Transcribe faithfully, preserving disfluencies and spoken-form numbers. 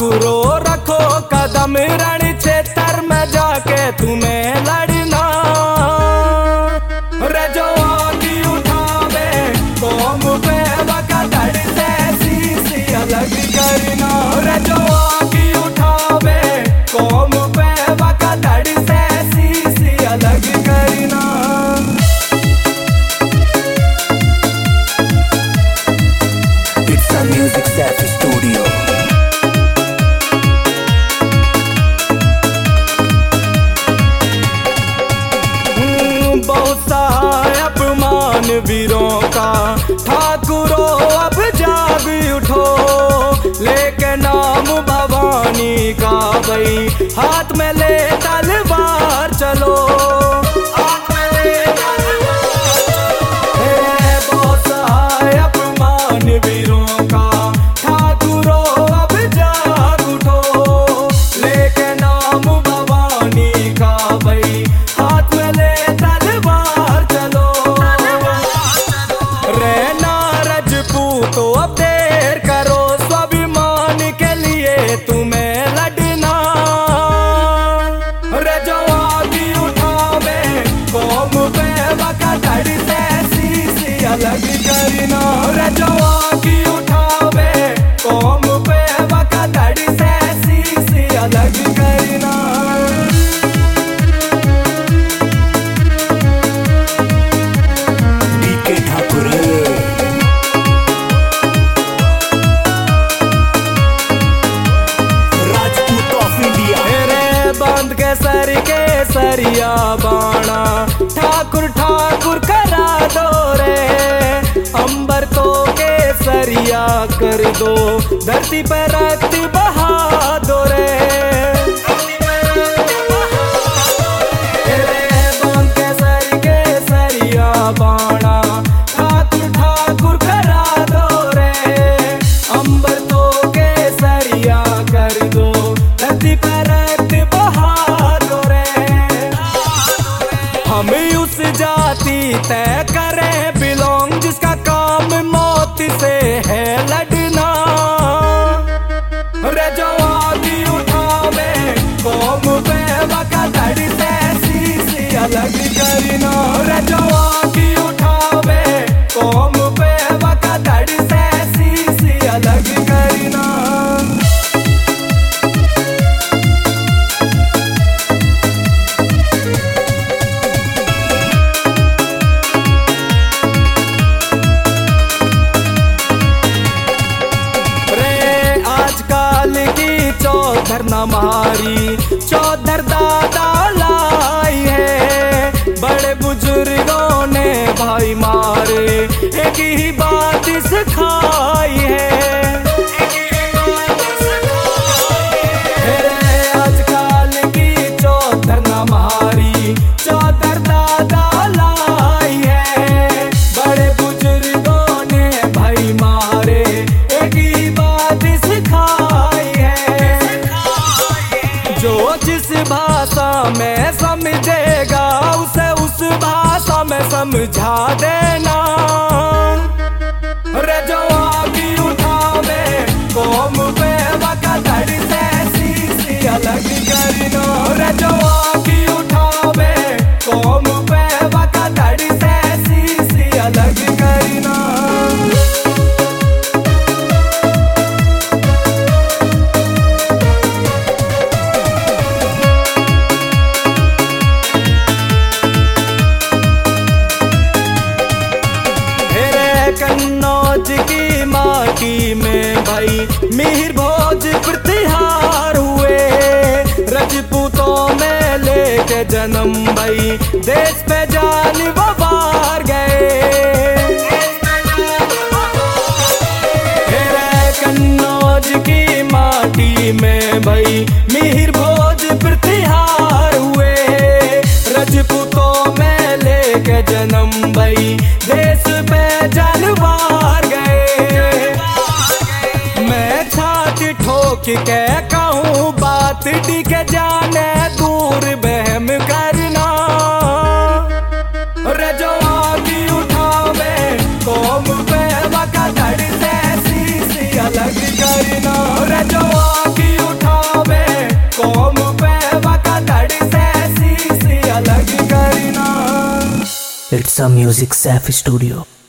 ठाकुरो रखो कदम रण क्षेत्र में जाके तुम्हें लड़ना। रे जो आगे उठावे कौम पे वका धड़ से शीशी अलग करना। रे जो आगे उठावे कौम पे वका धड़ से शीशी अलग करना। It's a music self studio. बहुत सा अपमान वीरों का ठाकुरों अब जाग उठो, लेके नाम भवानी का भाई हाथ में ले तलवार चलो। हाथ में ले तलवार चलो। बहुत सा अपमान वीरों का ठाकुरों अब जाग उठो, लेके नाम भवानी का भाई हाथ में ले तलवार चलो। रहना रजपूतो अब देर करो, स्वाभिमान के लिए तुम्हें लड़ना। रे जो आगे उठावे कौम पे वका धड़ से शीशी अलग करना। रे जो आगे उठावे कौम पे वका धड़ से शीशी अलग करना। डी के ठाकुर राजपूत ऑफ इंडिया। मेरे बांध के सर के सरिया बाणा ठाकुर ठाकुर करा दो रे। अंबर तो के सरिया कर दो, धरती पे रक्त बहा दो रे। मेरे बांध के सर के सरिया बाणा ठाकुर ठाकुर करा दो रे। अंबर तो के सरिया कर दो, धरती पे रक्त बहा दो रे। हम उस जाति तय करें बिलोंग जिसका काम मौत से है लड़ना। रे जो आगे उठावे कौम पे वका धड़ से शीशी अलग करना। रे जो आगे उठावे कौम पे वका धड़ से शीशी अलग करना। आजकल की चौधर न मारी चौधर दादा लाई है। बड़े बुजुर्गों ने भाई मारे एक ही बात सिखाई है। आजकल की चौधर न मारी चौधर दादा लाई है। बड़े बुजुर्गों ने भाई मारे एक ही बात सिखाई है। जो जिस भाषा में समझेगा उसे उस भाषा में समझा देना। रे जो आगे उठावे कौम पे वका धड़ से शीशी अलग करना। रे जो आगे उठावे कौम पे वका धड़ से शीशी अलग करना। कन्नौज की माटी में भाई मिहिर भोज प्रतिहार हुए। रजपूतों में लेके जन्म भाई देश पे जान वार गए। कन्नौज की माटी में भाई मिहिर भोज प्रतिहार हुए। रजपूतों में लेके जन्म भाई देश पे जानवार गए। मैं छाती ठोक के कहूँ बात टिके जाने दूर बहम करना। रे जो आगे उठावे कौम पे वका धड़ से शीशी अलग करना। रे जो आगे It's a Music Saf Studio.